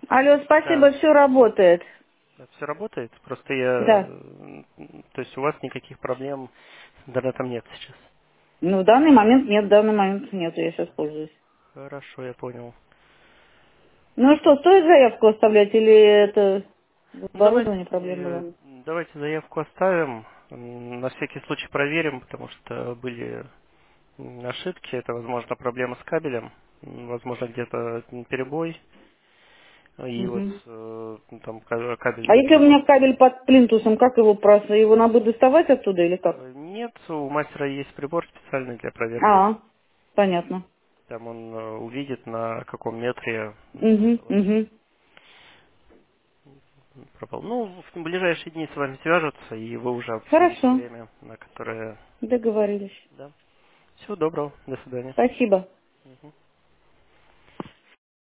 Алло, Да. спасибо, все работает. Все работает? Просто я... Да. То есть у вас никаких проблем с интернетом нет сейчас? Ну, в данный момент нет, в данный момент нет, я сейчас пользуюсь. Хорошо, я понял. Ну что, стоит заявку оставлять или это в Ну, оборудовании проблема была? давайте заявку оставим. На всякий случай проверим, потому что были ошибки. Это, возможно, проблема с кабелем. Возможно, где-то перебой. И вот Мгм. там кабель А не если у меня прошел. кабель под плинтусом, как его просто? Его надо будет доставать оттуда или как? Нет, у мастера есть прибор специальный для проверки. А, понятно. Там он увидит, на каком метре Угу, вот угу. пропал. Ну, в ближайшие дни с вами свяжутся, и вы уже обсудите Хорошо, время, на которое... договорились. Да. Всего доброго. До свидания. Спасибо. Мгм.